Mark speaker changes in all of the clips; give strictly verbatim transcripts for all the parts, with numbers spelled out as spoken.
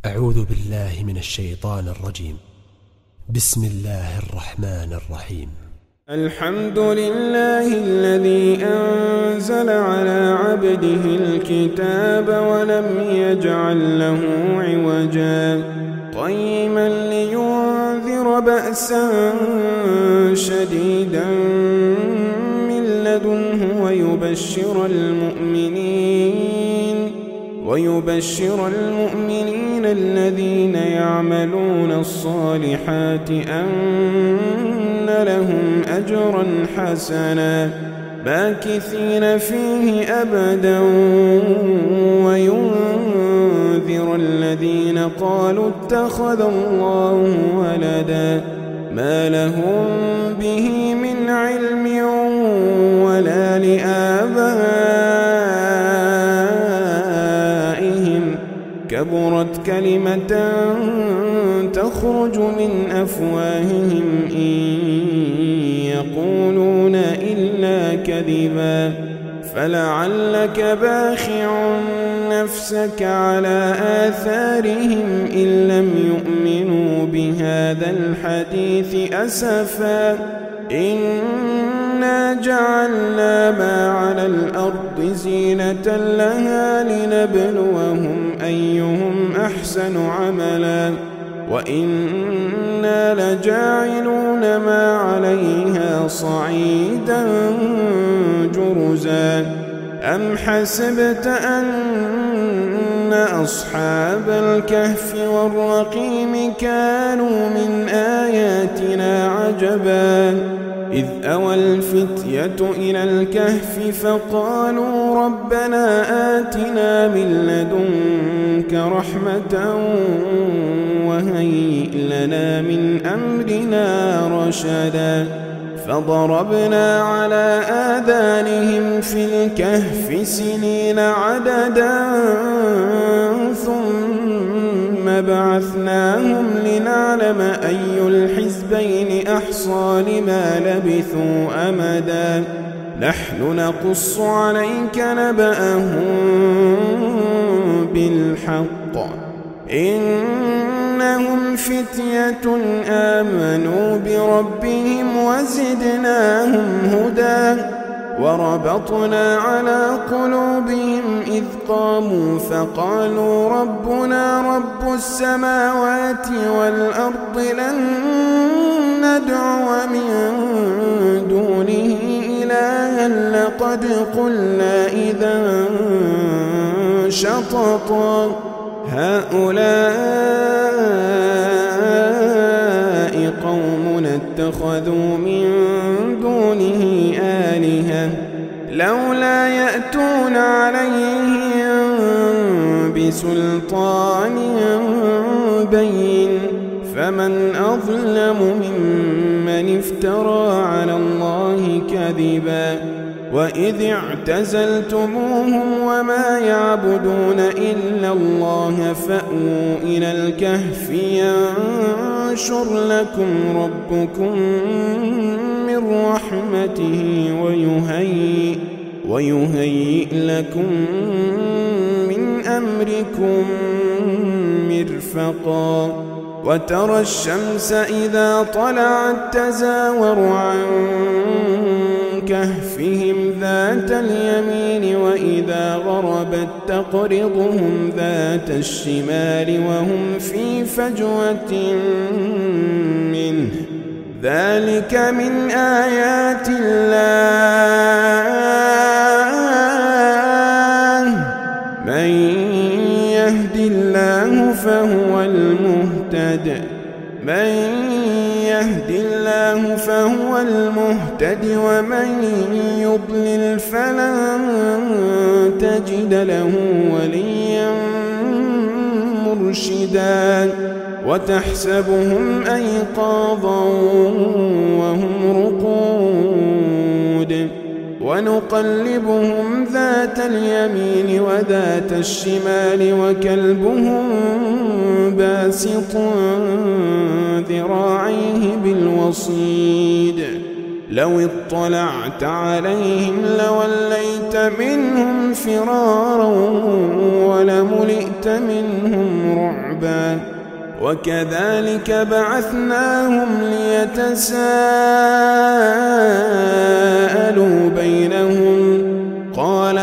Speaker 1: أعوذ بالله من الشيطان الرجيم. بسم الله الرحمن الرحيم.
Speaker 2: الحمد لله الذي أنزل على عبده الكتاب ولم يجعل له عوجا قيما لينذر بأسا شديدا من لدنه ويبشر المؤمنين ويبشر المؤمنين الذين يعملون الصالحات أن لهم أجرا حسنا ماكثين فيه أبدا وينذر الذين قالوا اتخذ الله ولدا ما لهم به من علم ولا لآبائهم كبرت كلمة تخرج من أفواههم إن يقولون إلا كذبا فلعلك باخع نفسك على آثارهم إن لم يؤمنوا بهذا الحديث أسفا إنا جعلنا ما على الأرض زينة لها لنبلوهم أيهم أحسن عملا وإنا لجاعلون ما عليها صعيدا جرزا أم حسبت أن أصحاب الكهف والرقيم كانوا من آياتنا عجبا إذ أوى الفتية إلى الكهف فقالوا ربنا آتنا من لدنك رحمة وهيئ لنا من أمرنا رشدا فضربنا على آذانهم في الكهف سنين عددا ثم بعثناهم لنعلم أي الحزبين أحصى لما لبثوا أمدا نحن نقص عليك نبأهم بالحق إنهم فتية آمنوا بربهم وزدناهم هدى وربطنا على قلوبهم إذ قاموا فقالوا ربنا رب السماوات والأرض لن ندعو من دونه إلها لقد قلنا إذا شططا هؤلاء قومنا اتخذوا من دونه آلهة لولا يأتون عليهم بسلطان بين فمن أظلم ممن افترى على الله كذبا وإذ اعتزلتموهم وما يعبدون إلا الله فأووا إلى الكهف ينشر لكم ربكم من رحمته ويهيئ, ويهيئ لكم من أمركم مرفقا وترى الشمس إذا طلعت تزاور عن كهفهم ذات اليمين وإذا غربت تقرضهم ذات الشمال وهم في فجوة منه ذلك من آيات الله من يهد الله فهو المهتد من يهد الله فهو المهتد ومن يضلل فلن تجد له وليا مرشدا وتحسبهم أيقاظا وهم رقود ونقلبهم ذات اليمين وذات الشمال وكلبهم باسط ذراعيه بالوصيد لو اطلعت عليهم لوليت منهم فرارا ولملئت منهم رعبا وكذلك بعثناهم ليتساءلوا بينهم قال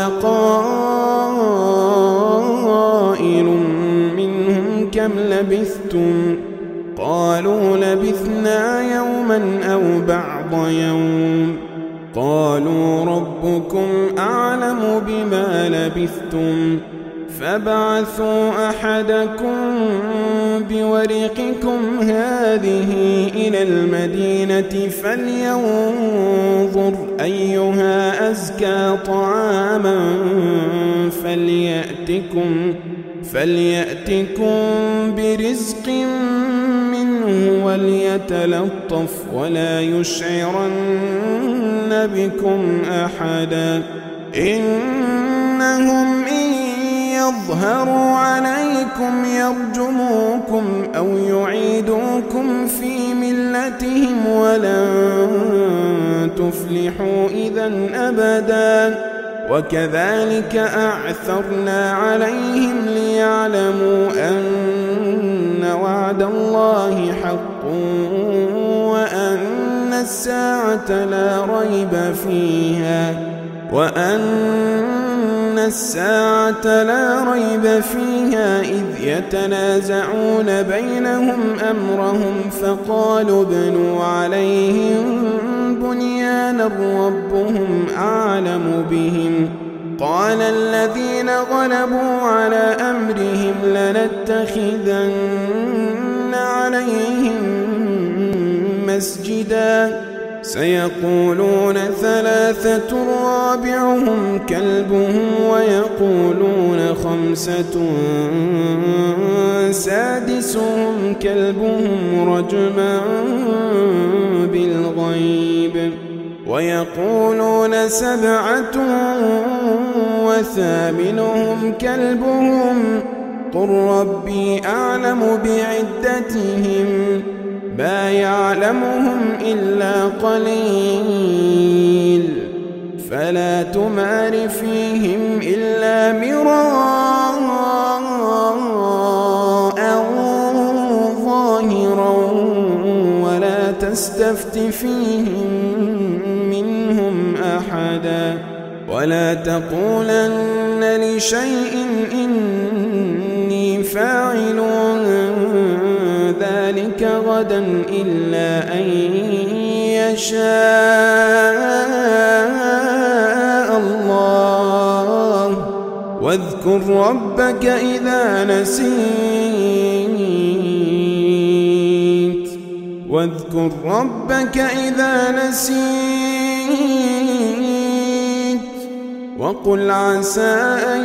Speaker 2: قائل منهم كم لبثتم قالوا لبثنا يوما أو بعض يوم قالوا ربكم أعلم بما لبثتم فابعثوا أحدكم بورقكم هذه إلى المدينة فلينظر أيها أزكى طعاما فليأتكم فليأتكم برزق منه وليتلطف ولا يشعرن بكم أحدا إنهم إن يظهروا عليكم يرجموكم أو يعيدوكم في ملتهم ولن تفلحوا إذا أبدا وكذلك أعثرنا عليهم ليعلموا أن وعد الله حق وأن الساعة لا ريب فيها وأن الساعة لا ريب فيها إذ يتنازعون بينهم أمرهم فقالوا ابنوا عليهم بنيانا ربهم أعلم بهم قال الذين غلبوا على أمرهم لنتخذن عليهم مسجدا سيقولون ثلاثة رابعهم كلبهم ويقولون خمسة سادسهم كلبهم رجما بالغيب ويقولون سبعة وثامنهم كلبهم قل ربي أعلم بعدتهم ما يعلمهم إلا قليل فلا تمار فيهم إلا مراء ظاهرا ولا تستفت فيهم منهم أحدا ولا تقولن لشيء إني فاعل ذلك غدا إلا أن يشاء الله واذكر ربك إذا نسيت واذكر ربك إذا نسيت وقل عسى أن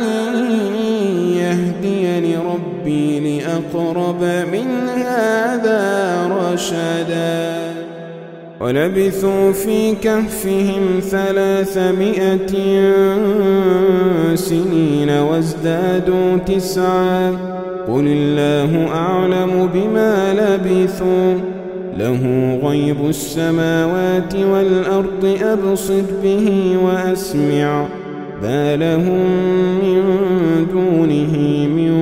Speaker 2: يهديني ربي لأقرب من هذا رشدا ولبثوا في كهفهم ثلاثمائة سنين وازدادوا تسعا قل الله أعلم بما لبثوا له غيب السماوات والأرض أبصر به وأسمع ما لهم من دونه من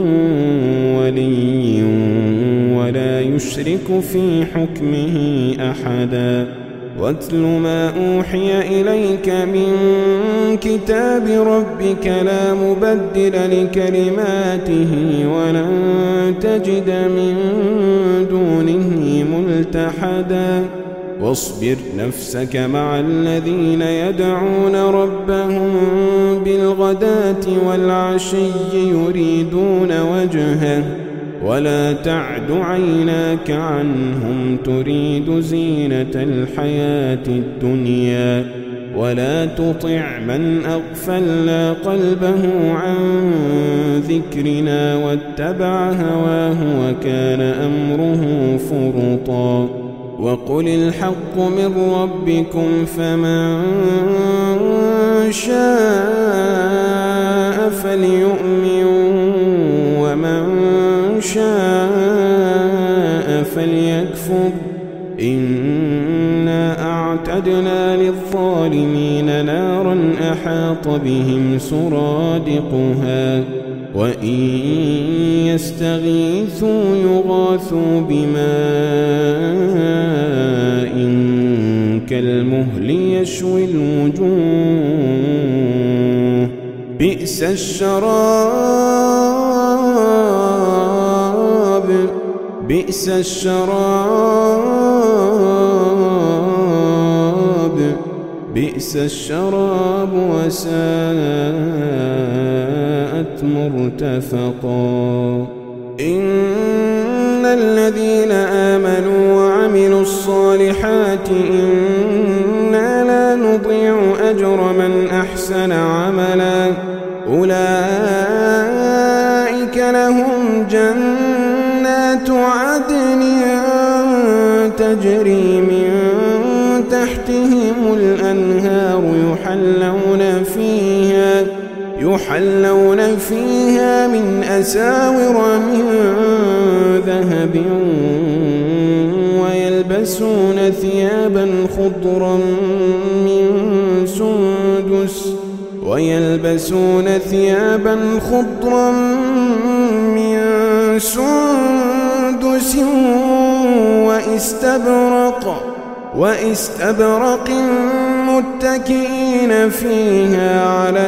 Speaker 2: ولي ولا يشرك في حكمه أحدا واتل ما أوحي إليك من كتاب ربك لا مبدل لكلماته ولن تجد من دونه ملتحدا واصبر نفسك مع الذين يدعون ربهم بالغداة والعشي يريدون وجهه ولا تعد عيناك عنهم تريد زينة الحياة الدنيا ولا تطع من أغفلنا قلبه عن ذكرنا واتبع هواه وكان أمره فرطا وقل الحق من ربكم فمن شاء فليؤمن ومن شاء فليكفر إنا أعتدنا للظالمين نارا أحاط بهم سرادقها وإن يستغيثوا يغاثوا بماء كالمهل يشوي الوجوه بئس الشراب بئس الشراب بئس الشراب وساءت مرتفقا إن الذين آمنوا وعملوا الصالحات إنا لا نضيع أجر من أحسن عملا أولئك لهم جنات عدن تجري من تحتهم الأنهار يحلون فيها يحلون فيها من أساور من ذهب ويلبسون ثيابا خضرا من سندس ويلبسون ثيابا خضرا من سندس واستبرق واستبرق متكئين فيها على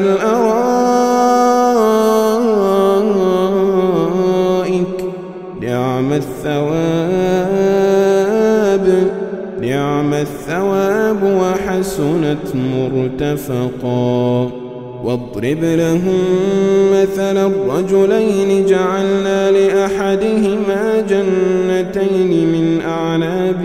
Speaker 2: الأرائك نعم الثواب نعم الثواب وحسنت مرتفقا واضرب لهم مثل الرجلين جعلنا لأحدهما جنتين من أعناب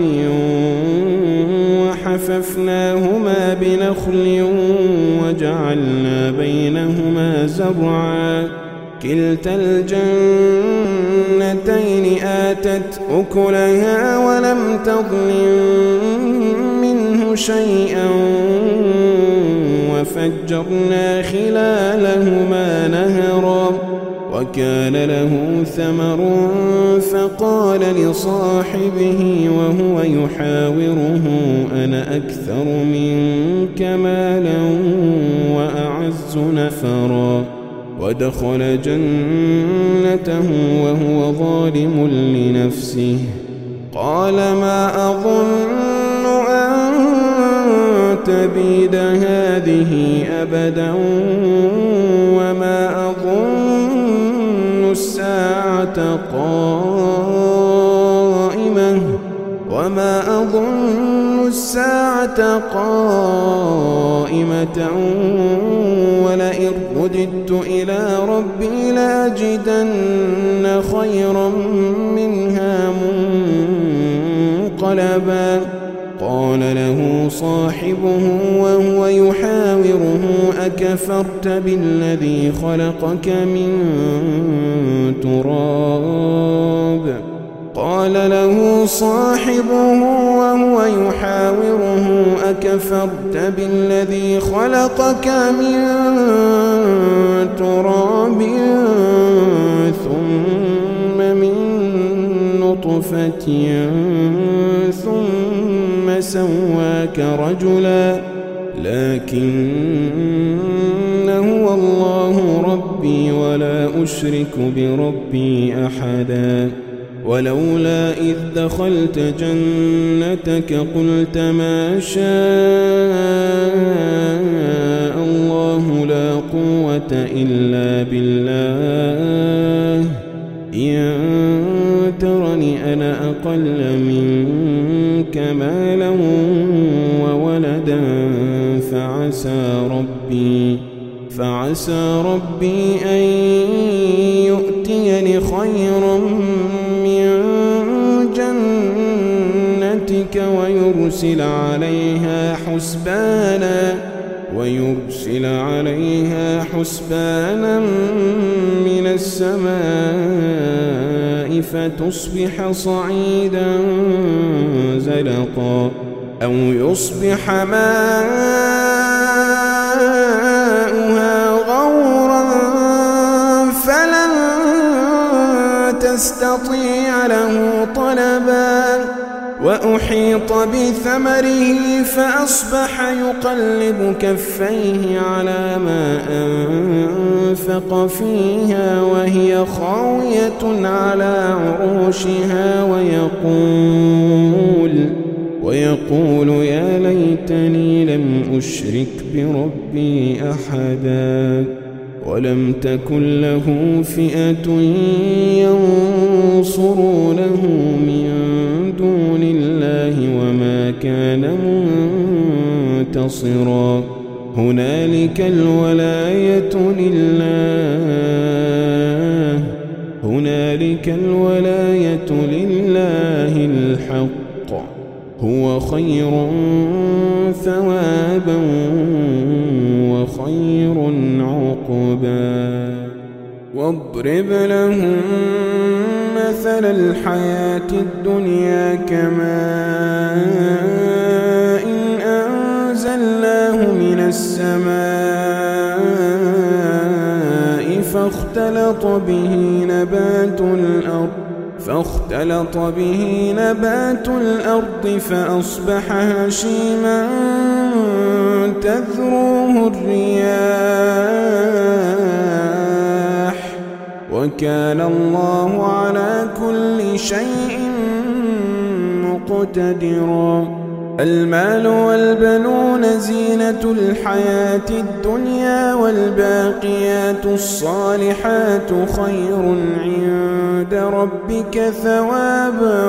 Speaker 2: وحففناهما بنخل وجعلنا بينهما زرعا كلتا الجنتين آتت أكلها ولم تظلم منه شيئا وفجرنا خلالهما نهرا وكان له ثمر فقال لصاحبه وهو يحاوره أنا أكثر منك مالا وأعز نفرا ودخل جنته وهو ظالم لنفسه قال ما أظن أن تبيد هذه أبدا وما أظن الساعة قائمة وما أظن الساعة قائمة ولئن رددت إلى ربي لأجدن خيرا منها منقلبا قال له صاحبه وهو يحاوره أكفرت بالذي خلقك من تراب قال له صاحبه وهو يحاوره أكفرت بالذي خلقك من تراب ثم من نطفة ثم سواك رجلا لكن هو الله ربي ولا أشرك بربي أحدا ولولا إذ دخلت جنتك قلت ما شاء الله لا قوة إلا بالله إن ترني أنا أقل منك مالا وولدا فعسى ربي فعسى ربي أن يؤتيني خيرا من جنتك ويرسل عليها حسبانا ويرسل عليها حسبانا من السماء فتصبح صعيدا زلقا أو يصبح ماؤها غورا فلن تستطيع له طلبا وأحيط بثمره فأصبح يقلب كفيه على ما أنفق فيها وهي خاوية على عروشها ويقول ويقول يا ليتني لم أشرك بربي أحدا ولم تكن له فئة ينصرونه من دون الله وما كان منتصرا هنالك الولاية لله هنالك الولاية لله الحق هو خير ثوابا وخير عقبا واضرب لهم مثل الحياة الدنيا كماء إن أنزلناه من السماء فاختلط به نبات الأرض فاختلط به نبات الأرض فأصبح هشيما تذروه الرياح وكان الله على كل شيء مقتدرا المال والبنون زينة الحياة الدنيا والباقيات الصالحات خير عند ربك ثوابا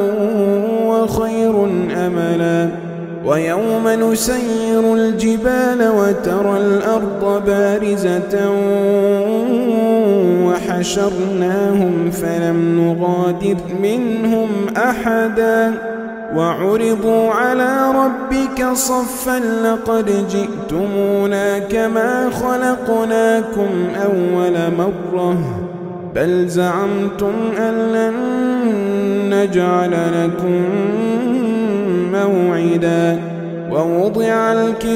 Speaker 2: وخير أملا ويوم نسير الجبال وترى الأرض بارزة وحشرناهم فلم نغادر منهم أحدا وعرضوا على ربك صفا لقد جئتمونا كما خلقناكم أول مرة بل زعمتم أن لن نجعل لكم موعدا ووضع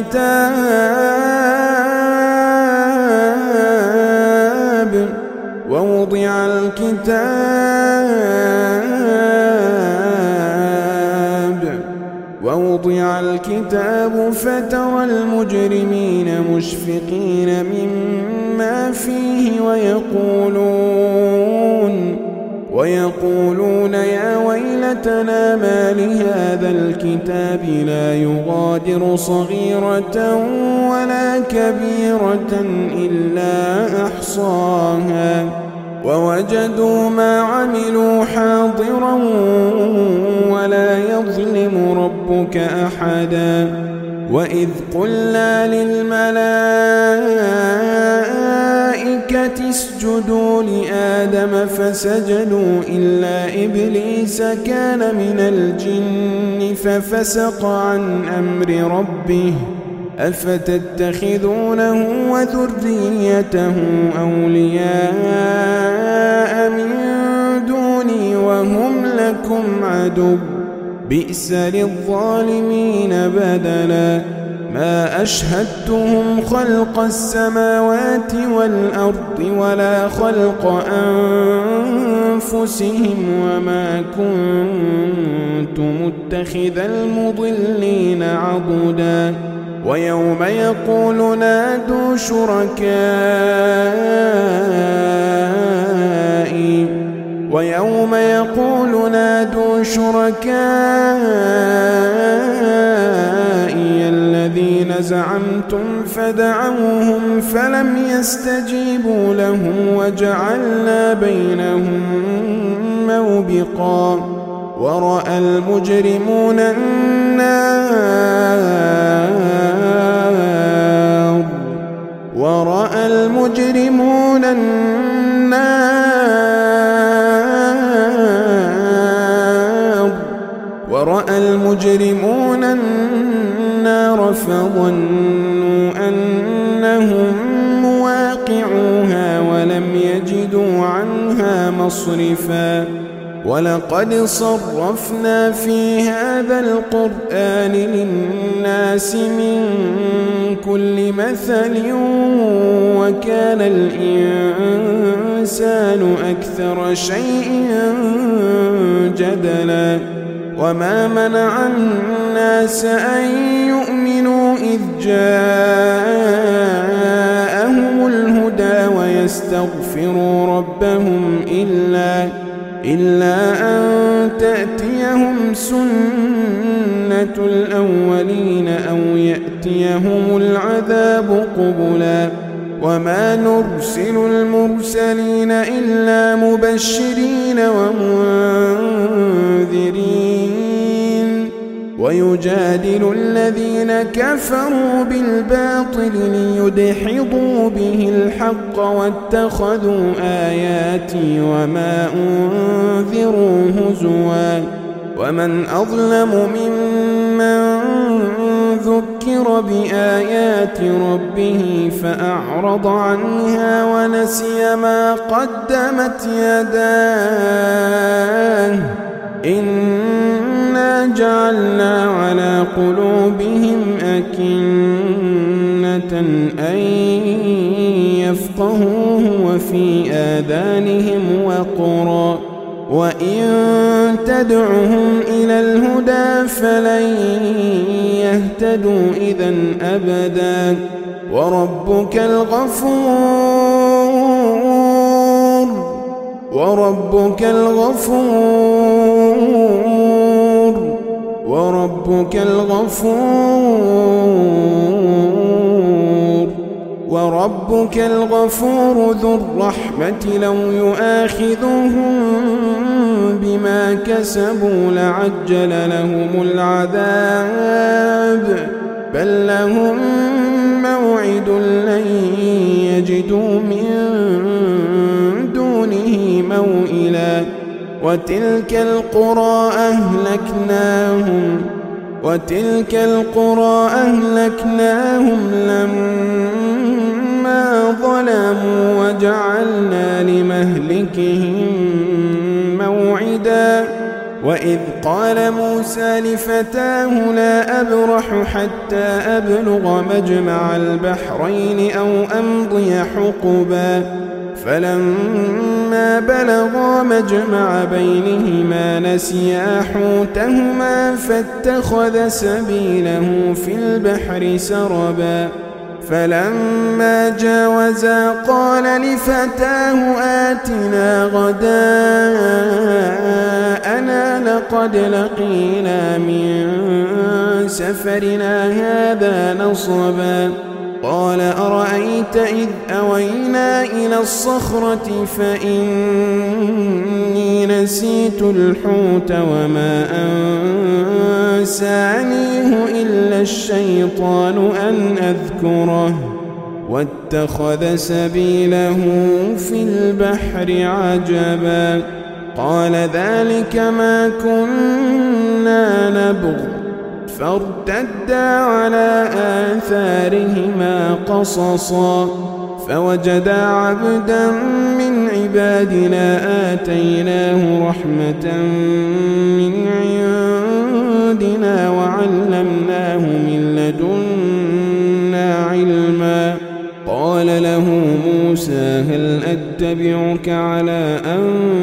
Speaker 2: الكتاب ووضع الكتاب ووضع الكتاب فترى المجرمين مشفقين مما فيه ويقولون ويقولون يا ويلتنا ما لهذا الكتاب لا يغادر صغيرة ولا كبيرة إلا أحصاها ووجدوا ما عملوا حاضرا ولا يظلم ربك أحدا وإذ قلنا للملائكة اسجدوا لآدم فسجدوا إلا إبليس كان من الجن ففسق عن أمر ربه أفتتخذونه وذريته أولياء من دوني وهم لكم عدو بئس للظالمين بدلا ما أشهدتهم خلق السماوات والأرض ولا خلق أنفسهم وما كنت متخذ المضلين عضدا ويوم يقول نادوا شركائي ويوم يقول نادوا شركائي الذين زعمتم فدعوهم فلم يستجيبوا لهم وجعلنا بينهم موبقا ورأى المجرمون النار ورأى المجرمون النار ورأى المجرمون النار فظنوا أنهم مواقعوها ولم يجدوا عنها مصرفا ولقد صرفنا في هذا القرآن للناس من كل مثل وكان الإنسان أكثر شيء جدلا وما منع الناس أن يؤمنوا إذ جاءهم الهدى ويستغفروا ربهم إلا, إلا أن تأتيهم سنة الأولين أو يأتيهم العذاب قبلا وما نرسل المرسلين إلا مبشرين ومنذرين ويجادل الذين كفروا بالباطل ليدحضوا به الحق واتخذوا آياتي وما أنذروا هزوا ومن أظلم ممن ذكر بآيات ربه فأعرض عنها ونسي ما قدمت يداه إنا جعلنا على قلوبهم أكنة أن يفقهوه وفي آذانهم وقرا وإن تدعهم إلى الهدى فلن يهتدوا إذن أبدا وربك الغفور وربك الغفور وربك الغفور وربك الغفور ذو الرحمة لو يؤاخذهم بما كسبوا لعجل لهم العذاب بل لهم موعد لن يجدوا من دونه موئلا وتلك القرى أهلكناهم وتلك القرى أهلكناهم لما ظلموا وجعلنا لمهلكهم موعدا وإذ قال موسى لفتاه لا أبرح حتى أبلغ مجمع البحرين أو أمضي حقبا فلما بلغا مجمع بينهما نسيا حوتهما فاتخذ سبيله في البحر سربا فلما جاوزا قال لفتاه آتنا غداءنا لقد لقينا من سفرنا هذا نصبا قال أرأيت إذ أوينا إلى الصخرة فإني نسيت الحوت وما أنسانيه إلا الشيطان أن أذكره واتخذ سبيله في البحر عجبا قال ذلك ما كنا نبغ فارتدا على آثارهما قصصا فوجدا عبدا من عبادنا آتيناه رحمة من عندنا وعلمناه من لدنا علما قال له موسى هل أتبعك على أن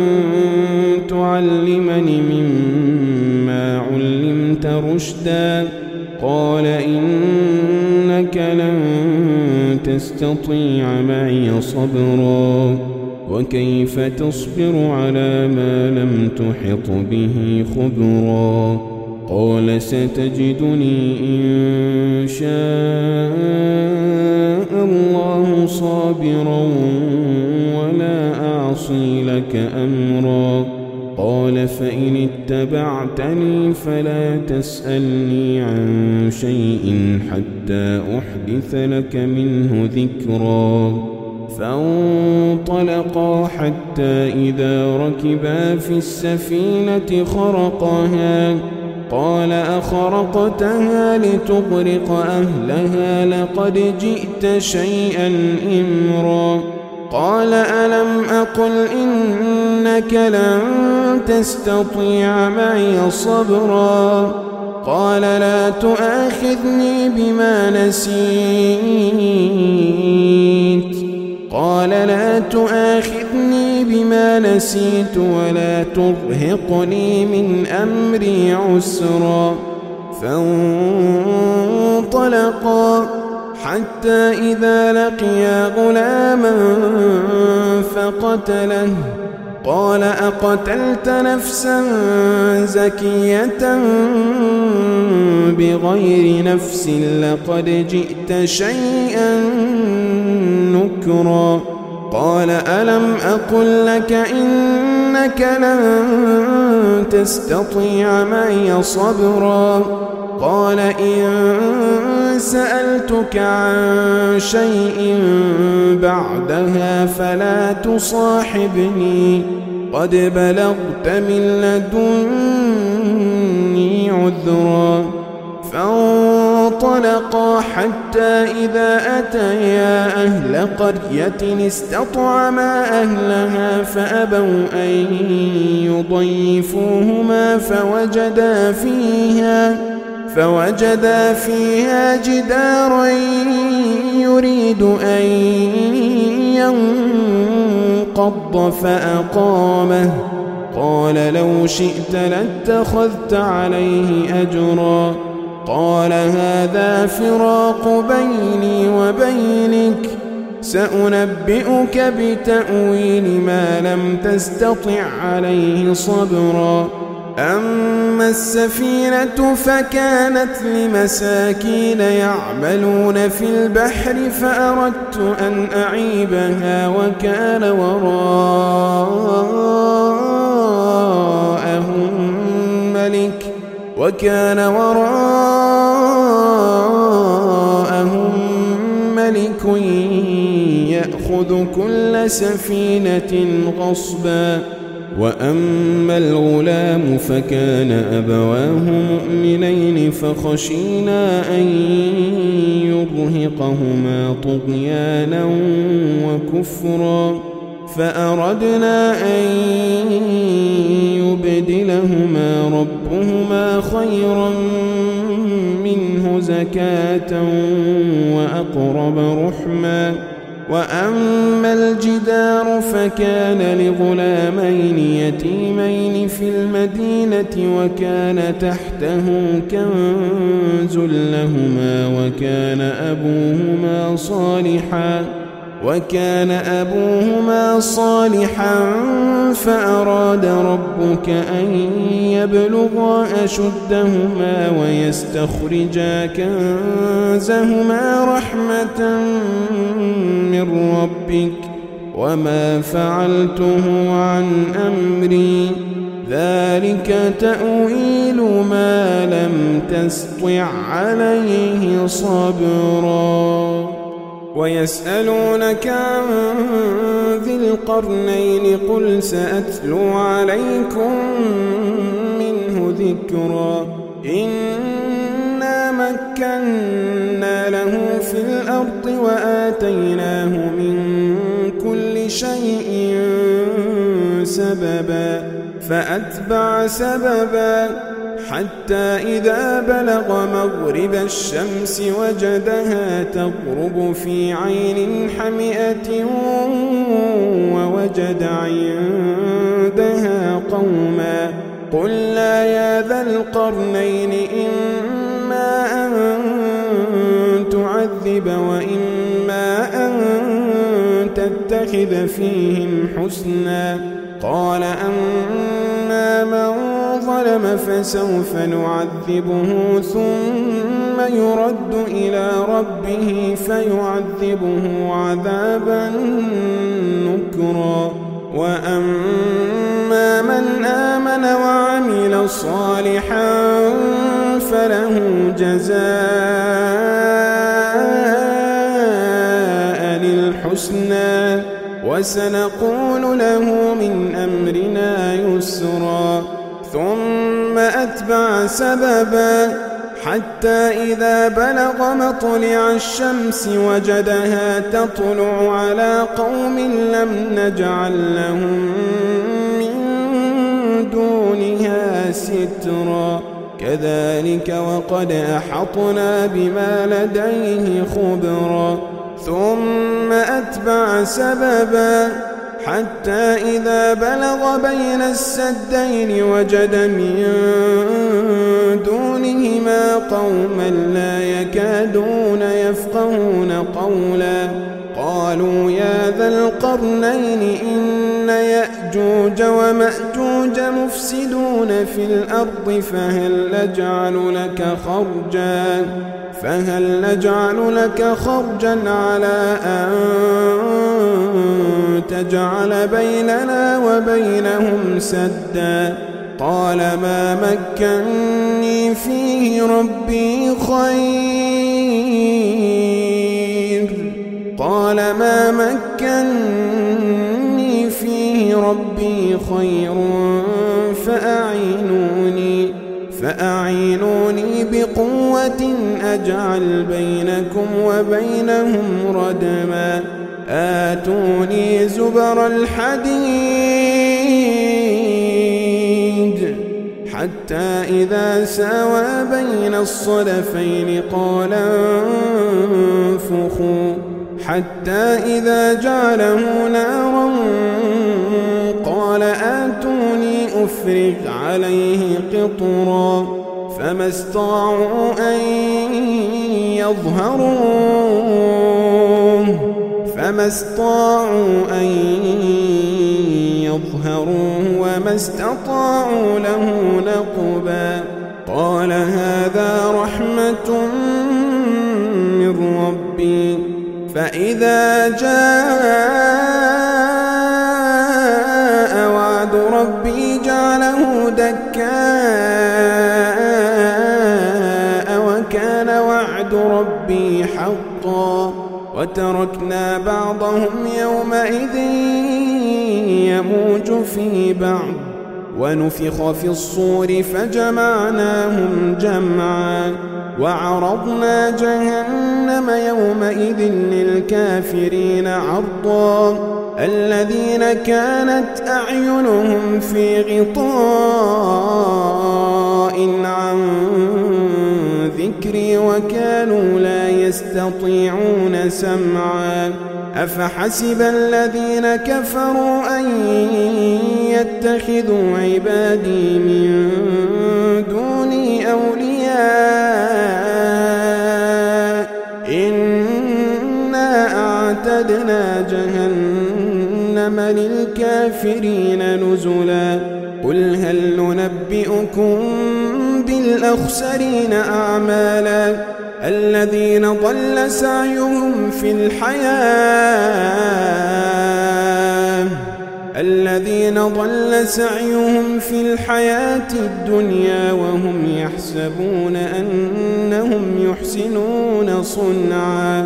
Speaker 2: تعلمني مما علمت رشدا قال إنك لن تستطيع معي صبرا وكيف تصبر على ما لم تحط به خبرا قال ستجدني إن شاء الله صابرا ولا أعصي لك أمرا قال فإن اتبعتني فلا تسألني عن شيء حتى أحدث لك منه ذكرا فانطلقا حتى إذا ركبا في السفينة خرقها قال أخرقتها لتغرق أهلها لقد جئت شيئا إمرا قال ألم أقل إنك لن تستطيع معي صبرا قال لا تؤاخذني بما نسيت قال لا تؤاخذني بما نسيت ولا ترهقني من أمري عسرا فانطلقا حتى إذا لقيا غلاما فقتله قال أقتلت نفسا زكية بغير نفس لقد جئت شيئا نكرا قال ألم أقل لك إنك لن تستطيع معي صبرا قال إن سألتك عن شيء بعدها فلا تصاحبني قد بلغت من لدني عذرا فانطلقا حتى إذا أتيا أهل قرية استطعما أهلها فأبوا أن يضيفوهما فوجدا فيها فوجدا فيها جدارا يريد أن ينقض فأقامه قال لو شئت لاتخذت عليه أجرا قال هذا فراق بيني وبينك سأنبئك بتأويل ما لم تستطع عليه صبرا أما السفينة فكانت لمساكين يعملون في البحر فأردت أن أعيبها وكان وراءهم ملك وكان وراءهم ملك يأخذ كل سفينة غصبا وأما الغلام فكان أبواه مؤمنين فخشينا أن يرهقهما طغيانا وكفرا فأردنا أن يبدلهما ربهما خيرا منه زكاة وأقرب رحما وأما الجدار فكان لغلامين يتيمين في المدينة وكان تحته كنز لهما وكان أبوهما صالحا وكان أبوهما صالحا فأراد ربك أن يبلغا أشدهما ويستخرجا كنزهما رحمة من ربك وما فعلته عن أمري ذلك تأويل ما لم تستطع عليه صبرا ويسألونك عن ذي القرنين قل سأتلو عليكم منه ذكرا إنا مكنا له في الأرض وآتيناه من كل شيء سببا فأتبع سببا حتى إذا بلغ مغرب الشمس وجدها تغرب في عين حمئة ووجد عندها قوما قلنا يا ذا القرنين إما أن تعذب وإما أن تتخذ فيهم حسنا قال أما من ظلم فسوف نعذبه ثم يرد إلى ربه فيعذبه عذابا نكرا وأما من آمن وعمل صالحا فله جزاء الحسنى وسنقول له من أمرنا يسرا ثم أتبع سببا حتى إذا بلغ مطلع الشمس وجدها تطلع على قوم لم نجعل لهم من دونها سترا كذلك وقد أحطنا بما لديه خبرا ثم أتبع سببا حتى إذا بلغ بين السدين وجد من دونهما قوما لا يكادون يفقهون قولا قالوا يا ذا القرنين إن يأجوج ومأجوج مفسدون في الأرض فهل نجعل لك خرجا فهل نجعل لك خرجا على أن تجعل بيننا وبينهم سدا قال ما مكني فيه ربي خير قال ما مكني فيه ربي خير فأعينوني فأعينوني بقوة أجعل بينكم وبينهم ردما آتوني زبر الحديد حتى إذا ساوى بين الصدفين قال انفخوا حتى إذا جعله نارا قال آتوني أفرغ عليه قطرا فما استطاعوا أن يظهروه فما استطاعوا أن يظهروه وما استطاعوا له نقبا قال هذا رحمة من ربي فإذا جاء وعد ربي جعله دكاء وكان وعد ربي حقا وتركنا بعضهم يومئذ يموج في بعض ونفخ في الصور فجمعناهم جمعا وعرضنا جهنم يومئذ للكافرين عرضا الذين كانت أعينهم في غطاء عن ذكري وكانوا لا يستطيعون سمعا أفحسب الذين كفروا أن يتخذوا عبادي من دوني أولياء إنا أعتدنا جهنم للكافرين نزلا قل هل ننبئكم بالأخسرين أعمالا الذين ضل سعيهم في الحياة الذين ضل سعيهم في الحياة الدنيا وهم يحسبون أنهم يحسنون صنعا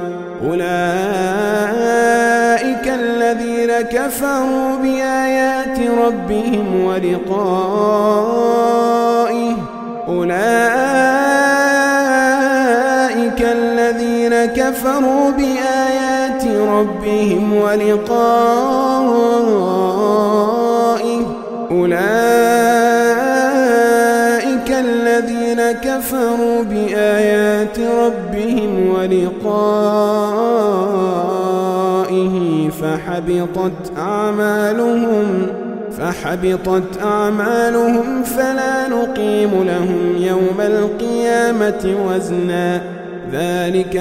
Speaker 2: أولئك الذين كفروا بآيات ربهم ولقائه أولئك الذين كفروا بآيات ربهم ولقائه أولئك الذين كفروا بآيات ربهم ولقائه فحبطت أعمالهم فحبطت أعمالهم فلا نقيم لهم يوم القيامة وزنا ذلك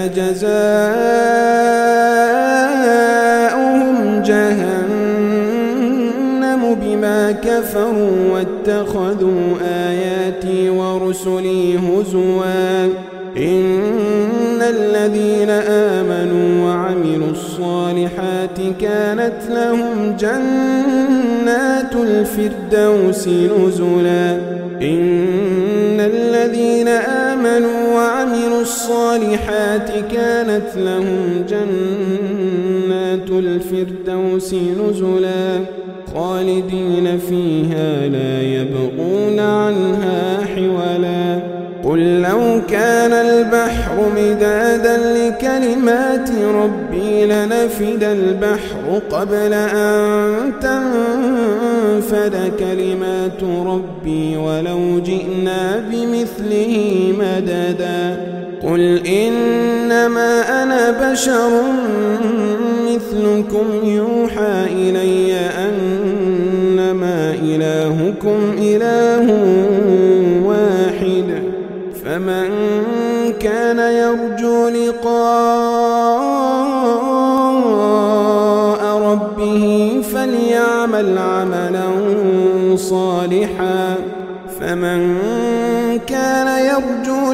Speaker 2: جزاؤهم جهنم بما كفروا واتخذوا آياتي ورسلي هزوا إن الذين آمنوا وعملوا الصالحات كانت لهم جنات الفردوس نزلا إن الذين آمنوا وعملوا الصالحات كانت لهم جنات الفردوس نزلا خالدين فيها لا يبغون عنها حولا قل لو كان البحر مدادا لكلمات ربي لنفد البحر قبل أن تنفد كلمات ربي ولو جئنا بمثله مددا قل إنما أنا بشر مثلكم يوحى إلي أنما إلهكم إله واحد فمن كان يرجو لقاء ربه فليعمل عملا صالحا فمن كان يرجو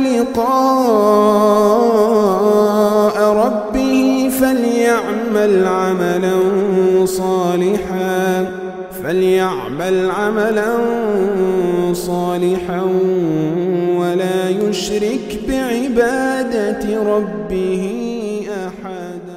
Speaker 2: لقاء ربه فليعمل عملا صالحا فليعمل عملا صالحا ولا يشرك بعبادة ربه أحدا.